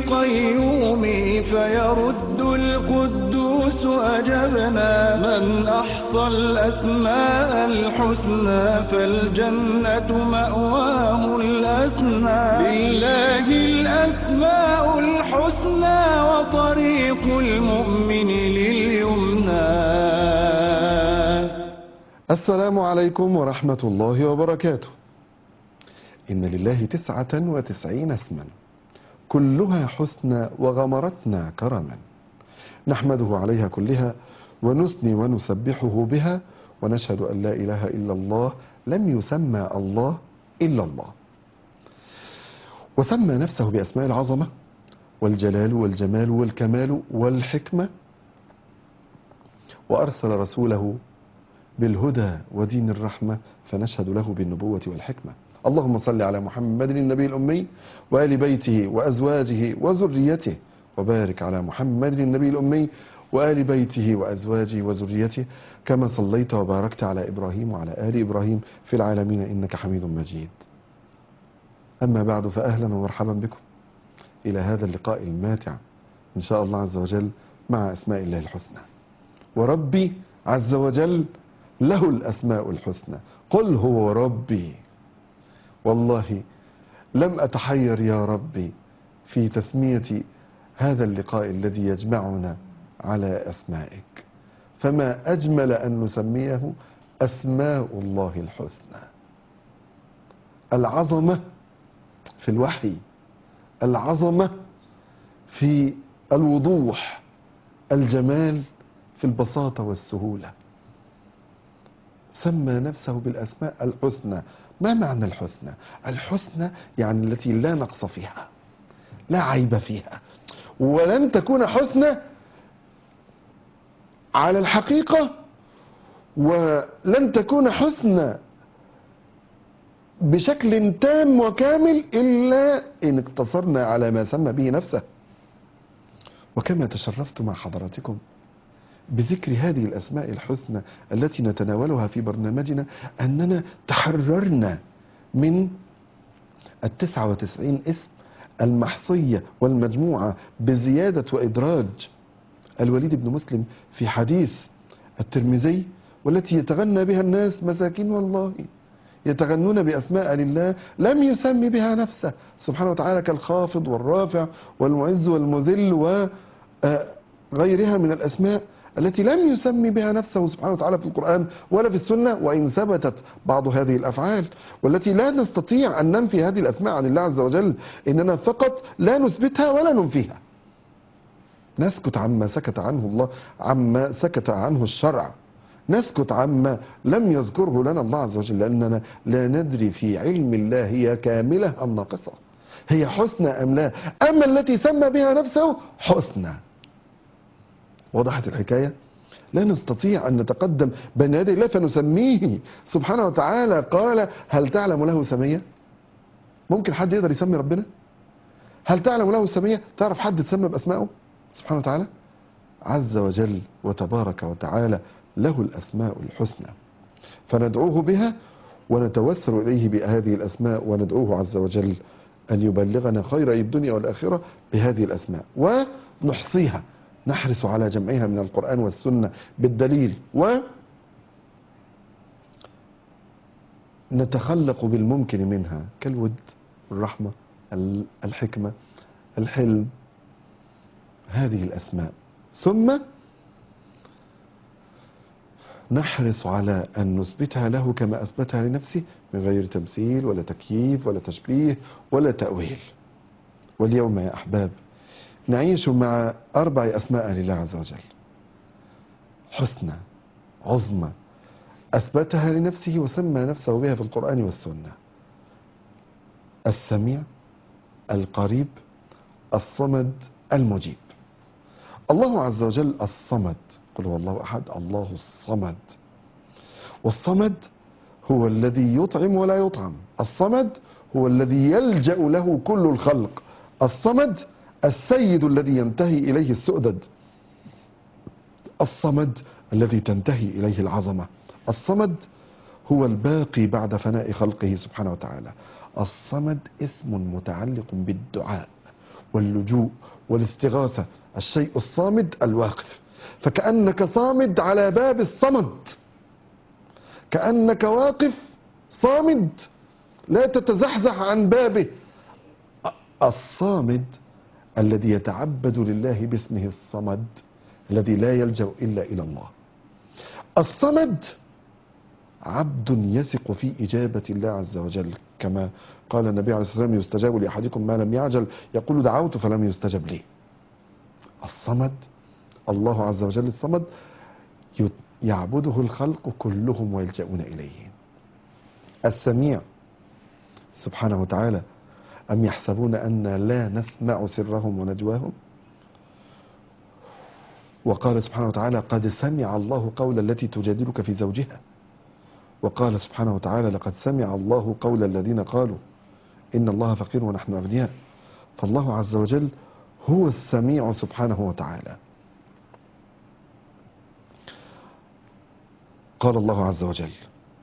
القيوم فيرد القدوس أجبنا. من أحصى الأسماء الحسنى فالجنة مأواه الأسنى. لله الأسماء الحسنى وطريق المؤمن لليمنى. السلام عليكم ورحمة الله وبركاته. إن لله 99 اسما كلها حسنى وغمرتنا كرما، نحمده عليها كلها ونثني ونسبحه بها، ونشهد أن لا إله إلا الله لم يسمى الله إلا الله. وسمى نفسه بأسماء العظمة والجلال والجمال والكمال والحكمة، وأرسل رسوله بالهدى ودين الرحمة، فنشهد له بالنبوة والحكمة. اللهم صل على محمد النبي الأمي وآل بيته وأزواجه وذريته، وبارك على محمد النبي الأمي وآل بيته وأزواجه وذريته، كما صليت وباركت على إبراهيم وعلى آل إبراهيم في العالمين إنك حميد مجيد. أما بعد، فأهلا ومرحبا بكم إلى هذا اللقاء الماتع إن شاء الله عز وجل مع أسماء الله الحسنى. وربي عز وجل له الأسماء الحسنى، قل هو ربي. والله لم أتحير يا ربي في تسمية هذا اللقاء الذي يجمعنا على أسمائك، فما أجمل أن نسميه أسماء الله الحسنى. العظمة في الوحي، العظمة في الوضوح، الجمال في البساطة والسهولة. سمى نفسه بالأسماء الحسنى. ما معنى الحسنى؟ الحسنى يعني التي لا نقص فيها، لا عيب فيها، ولن تكون حسنى على الحقيقة، ولن تكون حسنى بشكل تام وكامل إلا إن اقتصرنا على ما سمى به نفسه. وكما تشرفت مع حضراتكم بذكر هذه الأسماء الحسنى التي نتناولها في برنامجنا، أننا تحررنا من 99 اسم المحصية والمجموعة بزيادة وإدراج الوليد بن مسلم في حديث الترمذي، والتي يتغنى بها الناس مساكين والله، يتغنون بأسماء لله لم يسمي بها نفسه سبحانه وتعالى، كالخافض والرافع والمعز والمذل وغيرها من الأسماء التي لم يسمي بها نفسه سبحانه وتعالى في القرآن ولا في السنة، وإن ثبتت بعض هذه الأفعال، والتي لا نستطيع أن ننفي هذه الأسماء عن الله عز وجل، إننا فقط لا نثبتها ولا ننفيها، نسكت عما سكت عنه الله، عما سكت عنه الشرع، نسكت عما لم يذكره لنا الله عز وجل، لأننا لا ندري في علم الله هي كاملة أم ناقصة، هي حسنى أم لا. أما التي سمى بها نفسه حسنى. وضحت الحكاية؟ لا نستطيع أن نتقدم بين يدي الله فنسميه سبحانه وتعالى. قال هل تعلم له سمية؟ ممكن حد يقدر يسمي ربنا؟ هل تعلم له سمية؟ تعرف حد تسمى بأسمائه سبحانه وتعالى؟ عز وجل وتبارك وتعالى له الأسماء الحسنى، فندعوه بها ونتوسل إليه بهذه الأسماء، وندعوه عز وجل أن يبلغنا خير الدنيا والآخرة بهذه الأسماء، ونحصيها، نحرص على جمعها من القرآن والسنة بالدليل، ونتخلق بالممكن منها كالود، الرحمة، الحكمة، الحلم، هذه الأسماء. ثم نحرص على أن نثبتها له كما أثبتها لنفسه، من غير تمثيل ولا تكييف ولا تشبيه ولا تأويل. واليوم يا أحباب نعيش مع 4 أسماء لله عز وجل حسنى عظمى، أثبتها لنفسه وسمى نفسه بها في القرآن والسنة: السميع، القريب، الصمد، المجيب. الله عز وجل الصمد، قل هو الله أحد، الله الصمد. والصمد هو الذي يطعم ولا يطعم، الصمد هو الذي يلجأ له كل الخلق، الصمد السيد الذي ينتهي إليه السؤدد، الصمد الذي تنتهي إليه العظمة، الصمد هو الباقي بعد فناء خلقه سبحانه وتعالى. الصمد اسم متعلق بالدعاء، واللجوء والاستغاثة. الشيء الصامد الواقف، فكأنك صامد على باب الصمد، كأنك واقف صامد لا تتزحزح عن بابه. الصامد الذي يتعبد لله باسمه الصمد، الذي لا يلجأ إلا إلى الله. الصمد عبد يثق في إجابة الله عز وجل، كما قال النبي عليه الصلاة والسلام: يستجاب لأحدكم ما لم يعجل، يقول: دعوت فلم يستجب لي. الصمد الله عز وجل الصمد يعبده الخلق كلهم ويلجؤون إليه. السميع سبحانه وتعالى: أم يحسبون أن لا نسمع سرهم ونجواهم. وقال سبحانه وتعالى: قد سمع الله قول التي تجادلك في زوجها. وقال سبحانه وتعالى: لقد سمع الله قول الذين قالوا إن الله فقير ونحن أغنياء. فالله عز وجل هو السميع سبحانه وتعالى. قال الله عز وجل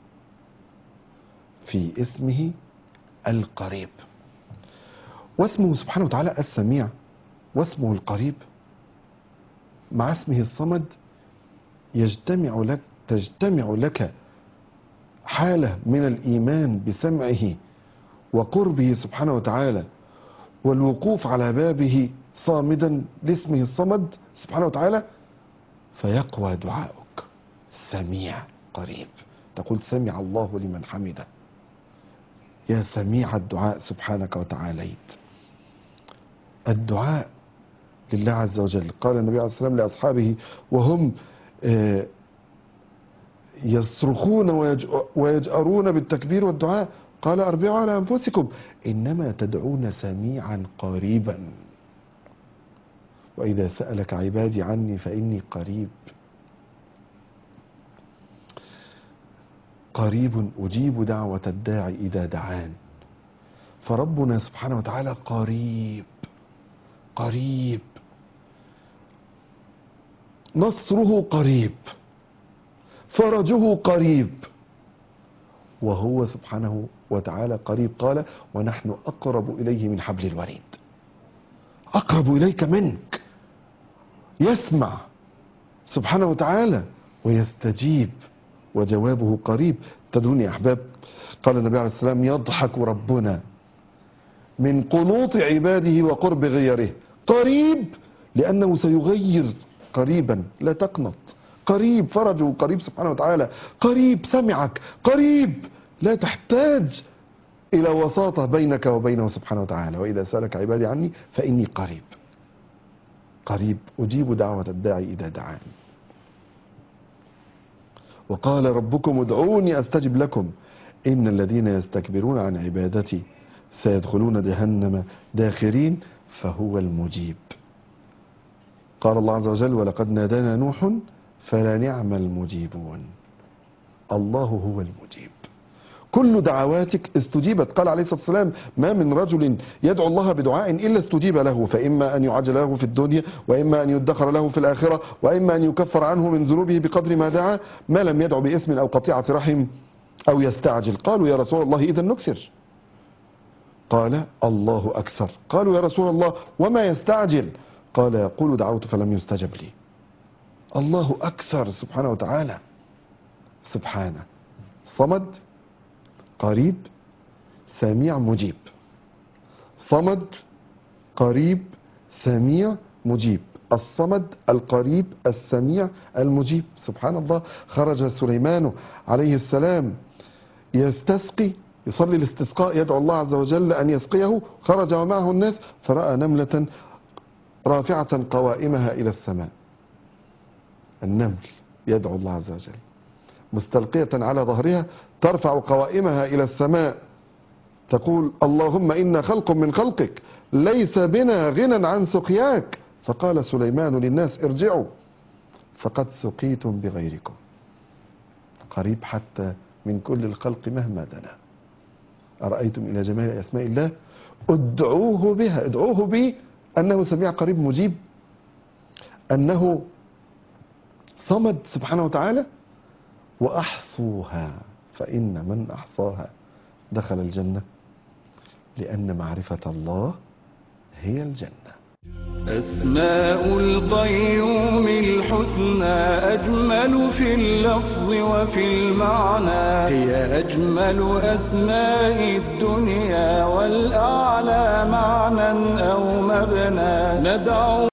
في اسمه القريب، واسمه سبحانه وتعالى السميع واسمه القريب مع اسمه الصمد تجتمع لك حالة من الإيمان بسمعه وقربه سبحانه وتعالى، والوقوف على بابه صامدا لاسمه الصمد سبحانه وتعالى، فيقوى دعاؤك. سميع قريب، تقول: سمع الله لمن حمده. يا سميع الدعاء سبحانك وتعاليت. الدعاء لله عز وجل. قال النبي عليه الصلاة والسلام لأصحابه وهم يصرخون ويجأرون بالتكبير والدعاء، قال: أربعوا على أنفسكم، إنما تدعون سميعا قريبا. وإذا سألك عبادي عني فإني قريب قريب أجيب دعوة الداعي إذا دعان. فربنا سبحانه وتعالى قريب قريب، نصره قريب، فرجه قريب، وهو سبحانه وتعالى قريب. قال: ونحن أقرب إليه من حبل الوريد. أقرب إليك منك، يسمع سبحانه وتعالى ويستجيب، وجوابه قريب. تدرون يا أحباب، قال النبي عليه السلام: يضحك ربنا من قنوط عباده وقرب غيره. قريب لأنه سيغير قريبا، لا تقنط. قريب، فرجه قريب سبحانه وتعالى. قريب، سمعك. قريب، لا تحتاج إلى وساطة بينك وبينه سبحانه وتعالى. وإذا سألك عبادي عني فإني قريب قريب أجيب دعوة الداعي إذا دعاني. وقال: ربكم ادعوني أستجب لكم إن الذين يستكبرون عن عبادتي سيدخلون جهنم داخرين، فهو المجيب. قال الله عز وجل: ولقد نادانا نوح فلنعم المجيبون. الله هو المجيب، كل دعواتك استجيبت. قال عليه الصلاة والسلام: ما من رجل يدعو الله بدعاء إلا استجيب له، فإما أن يعجل له في الدنيا، وإما أن يدخر له في الآخرة، وإما أن يكفر عنه من ذنوبه بقدر ما دعا، ما لم يدعو باسم أو قطيعة رحم أو يستعجل. قالوا: يا رسول الله إذا نكثر. قال: الله أكثر. قالوا: يا رسول الله وما يستعجل؟ قال: يقول: دعوت فلم يستجب لي. الله أكثر سبحانه وتعالى. سبحانه صمد قريب سميع مجيب. صمد قريب سميع مجيب. الصمد القريب السميع المجيب. سبحان الله. خرج سليمان عليه السلام يستسقي، يصلي الاستسقاء، يدعو الله عز وجل أن يسقيه. خرج ومعه الناس فرأى نملة رافعة قوائمها إلى السماء. النمل يدعو الله عز وجل مستلقية على ظهرها، ترفع قوائمها إلى السماء، تقول: اللهم إنا خلق من خلقك ليس بنا غنى عن سقياك. فقال سليمان للناس: ارجعوا فقد سقيتم بغيركم. قريب حتى من كل الخلق مهما دنا. أرأيتم إلى جمال أسماء الله ادعوه بها. ادعوه بي أنه سميع قريب مجيب، أنه صمد سبحانه وتعالى. وأحصوها فإن من أحصاها دخل الجنة، لأن معرفة الله هي الجنة. أسماء القيوم الحسنى أجمل في اللفظ وفي المعنى، هي أجمل أسماء الدنيا والأعلى معنى أو مبنى. ندعو